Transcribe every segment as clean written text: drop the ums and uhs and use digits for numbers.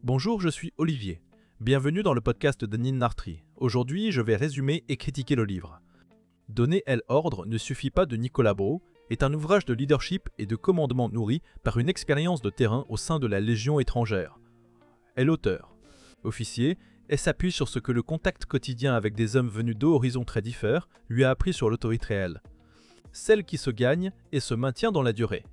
Bonjour, je suis Olivier. Bienvenue dans le podcast de Nin Nartri. Aujourd'hui, je vais résumer et critiquer le livre. Donner l'ordre ne suffit pas de Nicolas Bro est un ouvrage de leadership et de commandement nourri par une expérience de terrain au sein de la Légion étrangère. L'auteur, officier, et s'appuie sur ce que le contact quotidien avec des hommes venus d'horizons très différents lui a appris sur l'autorité réelle. Celle qui se gagne et se maintient dans la durée.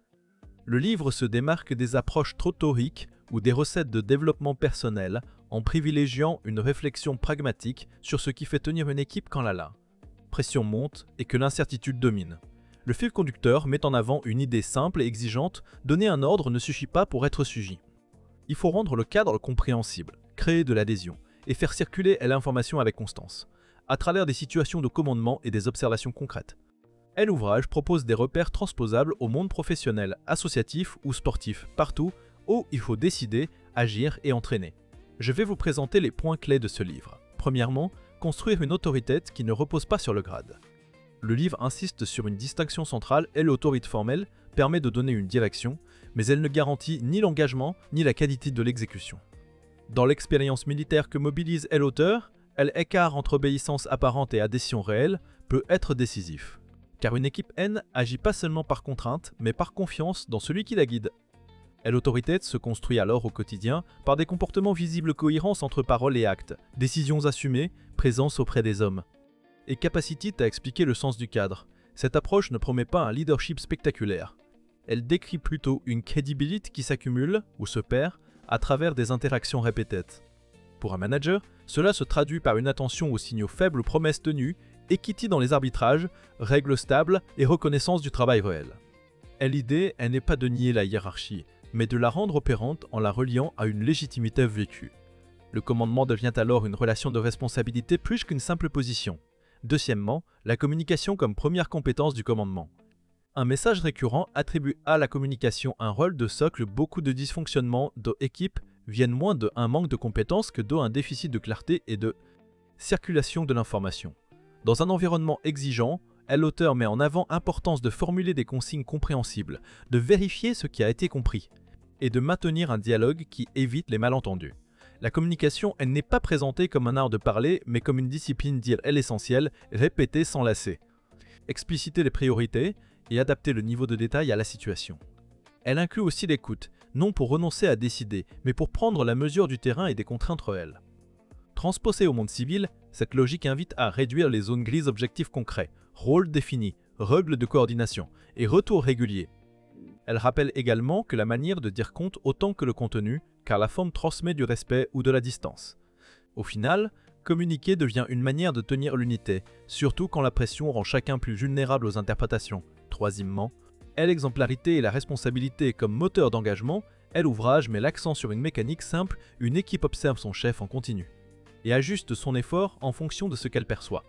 Le livre se démarque des approches trop théoriques ou des recettes de développement personnel en privilégiant une réflexion pragmatique sur ce qui fait tenir une équipe quand la pression monte et que l'incertitude domine. Le fil conducteur met en avant une idée simple et exigeante, donner un ordre ne suffit pas pour être suivi. Il faut rendre le cadre compréhensible, créer de l'adhésion et faire circuler l'information avec constance, à travers des situations de commandement et des observations concrètes. L'ouvrage propose des repères transposables au monde professionnel, associatif ou sportif, partout où il faut décider, agir et entraîner. Je vais vous présenter les points clés de ce livre. Premièrement, construire une autorité qui ne repose pas sur le grade. Le livre insiste sur une distinction centrale et l'autorité formelle permet de donner une direction, mais elle ne garantit ni l'engagement ni la qualité de l'exécution. Dans l'expérience militaire que mobilise l'auteur, l'écart entre obéissance apparente et adhésion réelle peut être décisif. Car une équipe N agit pas seulement par contrainte, mais par confiance dans celui qui la guide. L'autorité se construit alors au quotidien par des comportements visibles cohérence entre paroles et actes, décisions assumées, présence auprès des hommes. Et capacité à expliquer le sens du cadre. Cette approche ne promet pas un leadership spectaculaire. Elle décrit plutôt une crédibilité qui s'accumule ou se perd à travers des interactions répétées. Pour un manager, cela se traduit par une attention aux signaux faibles ou promesses tenues, équité dans les arbitrages, règles stables et reconnaissance du travail réel. L'idée, elle n'est pas de nier la hiérarchie, mais de la rendre opérante en la reliant à une légitimité vécue. Le commandement devient alors une relation de responsabilité plus qu'une simple position. Deuxièmement, la communication comme première compétence du commandement. Un message récurrent attribue à la communication un rôle de socle. Beaucoup de dysfonctionnements d'équipe viennent moins d'un manque de compétences que d'un déficit de clarté et de circulation de l'information. Dans un environnement exigeant, l'auteur met en avant l'importance de formuler des consignes compréhensibles, de vérifier ce qui a été compris, et de maintenir un dialogue qui évite les malentendus. La communication, elle n'est pas présentée comme un art de parler, mais comme une discipline dire l'essentiel, répéter sans lasser. Expliciter les priorités et adapter le niveau de détail à la situation. Elle inclut aussi l'écoute, non pour renoncer à décider, mais pour prendre la mesure du terrain et des contraintes réelles. Transposée au monde civil, cette logique invite à réduire les zones grises objectifs concrets, rôles définis, règles de coordination et retours réguliers. Elle rappelle également que la manière de dire compte autant que le contenu, car la forme transmet du respect ou de la distance. Au final, communiquer devient une manière de tenir l'unité, surtout quand la pression rend chacun plus vulnérable aux interprétations. Troisièmement, l'exemplarité et la responsabilité comme moteur d'engagement, l'ouvrage met l'accent sur une mécanique simple, une équipe observe son chef en continu et ajuste son effort en fonction de ce qu'elle perçoit.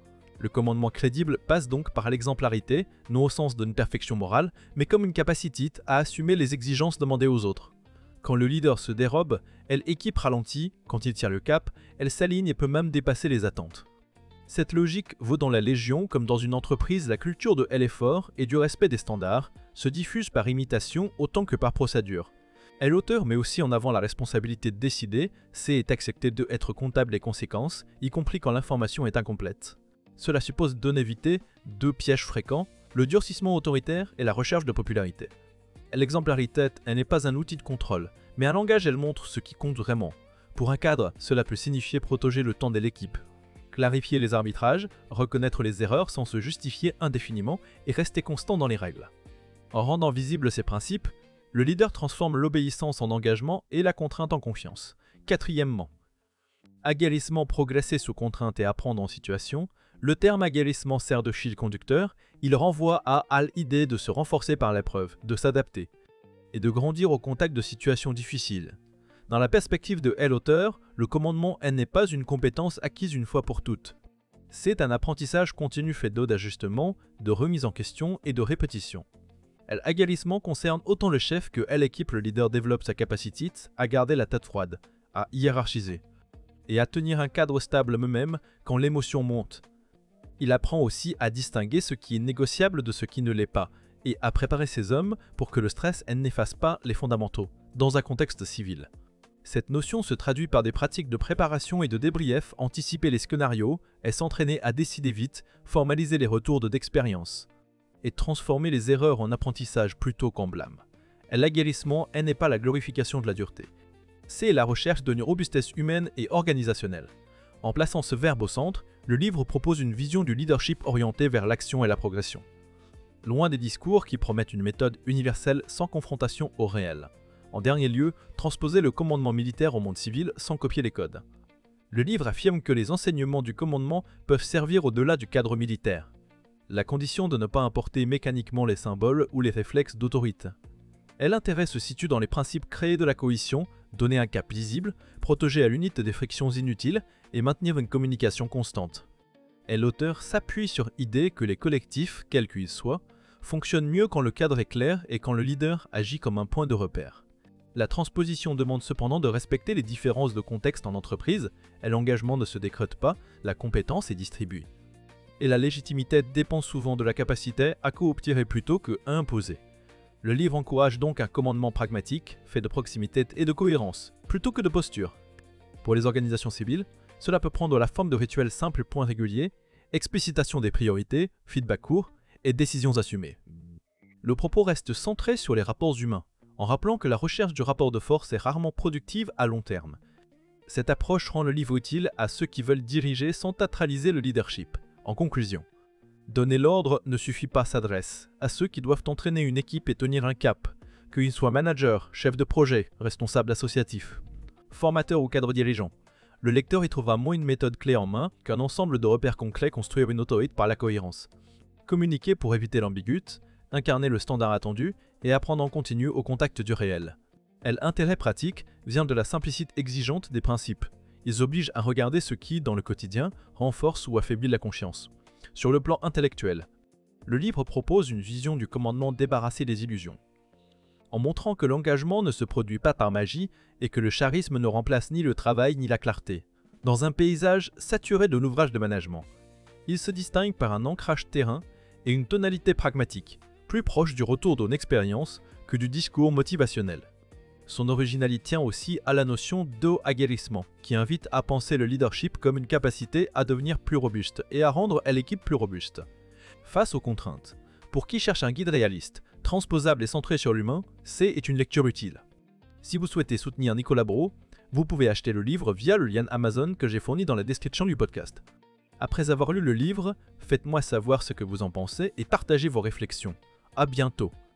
Le commandement crédible passe donc par l'exemplarité, non au sens d'une perfection morale, mais comme une capacité à assumer les exigences demandées aux autres. Quand le leader se dérobe, l'équipe ralentit, quand il tire le cap, elle s'aligne et peut même dépasser les attentes. Cette logique vaut dans la Légion comme dans une entreprise. La culture de l'effort et du respect des standards se diffuse par imitation autant que par procédure. L'auteur met aussi en avant la responsabilité de décider, c'est accepter d'être comptable des conséquences, y compris quand l'information est incomplète. Cela suppose d'en éviter deux pièges fréquents, le durcissement autoritaire et la recherche de popularité. L'exemplarité, elle n'est pas un outil de contrôle, mais un langage, elle montre ce qui compte vraiment. Pour un cadre, cela peut signifier protéger le temps de l'équipe, clarifier les arbitrages, reconnaître les erreurs sans se justifier indéfiniment et rester constant dans les règles. En rendant visibles ces principes, le leader transforme l'obéissance en engagement et la contrainte en confiance. Quatrièmement, aguerrissement, progresser sous contrainte et apprendre en situation. Le terme aguerrissement sert de fil conducteur, il renvoie à l'idée de se renforcer par l'épreuve, de s'adapter, et de grandir au contact de situations difficiles. Dans la perspective de l'auteur, le commandement n'est pas une compétence acquise une fois pour toutes. C'est un apprentissage continu fait d'ajustements, de remise en question et de répétition. L'aguerrissement concerne autant le chef que l'équipe. Le leader développe sa capacité à garder la tête froide, à hiérarchiser, et à tenir un cadre stable eux-mêmes quand l'émotion monte. Il apprend aussi à distinguer ce qui est négociable de ce qui ne l'est pas, et à préparer ses hommes pour que le stress n'efface pas les fondamentaux, dans un contexte civil. Cette notion se traduit par des pratiques de préparation et de débrief, anticiper les scénarios et s'entraîner à décider vite, formaliser les retours d'expérience et transformer les erreurs en apprentissage plutôt qu'en blâme. L'aguerrissement n'est pas la glorification de la dureté. C'est la recherche d'une robustesse humaine et organisationnelle. En plaçant ce verbe au centre, le livre propose une vision du leadership orientée vers l'action et la progression. Loin des discours qui promettent une méthode universelle sans confrontation au réel. En dernier lieu, transposer le commandement militaire au monde civil sans copier les codes. Le livre affirme que les enseignements du commandement peuvent servir au-delà du cadre militaire. La condition de ne pas importer mécaniquement les symboles ou les réflexes d'autorité. L'intérêt se situe dans les principes créés de la cohésion, donner un cap lisible, protéger à l'unité des frictions inutiles et maintenir une communication constante. Et l'auteur s'appuie sur l'idée que les collectifs, quels qu'ils soient, fonctionnent mieux quand le cadre est clair et quand le leader agit comme un point de repère. La transposition demande cependant de respecter les différences de contexte en entreprise, et l'engagement ne se décrète pas, la compétence est distribuée. Et la légitimité dépend souvent de la capacité à coopter plutôt qu'à imposer. Le livre encourage donc un commandement pragmatique, fait de proximité et de cohérence, plutôt que de posture. Pour les organisations civiles, cela peut prendre la forme de rituels simples points réguliers, explicitation des priorités, feedback court et décisions assumées. Le propos reste centré sur les rapports humains, en rappelant que la recherche du rapport de force est rarement productive à long terme. Cette approche rend le livre utile à ceux qui veulent diriger sans théâtraliser le leadership. En conclusion, donner l'ordre ne suffit pas, s'adresse à ceux qui doivent entraîner une équipe et tenir un cap, qu'ils soient managers, chefs de projet, responsables associatifs, formateurs ou cadres dirigeants. Le lecteur y trouvera moins une méthode clé en main qu'un ensemble de repères concrets construire une autorité par la cohérence. Communiquer pour éviter l'ambiguïté, incarner le standard attendu et apprendre en continu au contact du réel. L'intérêt pratique vient de la simplicité exigeante des principes. Ils obligent à regarder ce qui, dans le quotidien, renforce ou affaiblit la confiance. Sur le plan intellectuel, le livre propose une vision du commandement débarrassé des illusions. En montrant que l'engagement ne se produit pas par magie et que le charisme ne remplace ni le travail ni la clarté. Dans un paysage saturé de l'ouvrage de management, il se distingue par un ancrage terrain et une tonalité pragmatique, plus proche du retour d'une expérience que du discours motivationnel. Son originalité tient aussi à la notion d'aguerrissement, qui invite à penser le leadership comme une capacité à devenir plus robuste et à rendre l'équipe plus robuste. Face aux contraintes, pour qui cherche un guide réaliste, transposable et centré sur l'humain, est une lecture utile. Si vous souhaitez soutenir Nicolas Brault, vous pouvez acheter le livre via le lien Amazon que j'ai fourni dans la description du podcast. Après avoir lu le livre, faites-moi savoir ce que vous en pensez et partagez vos réflexions. À bientôt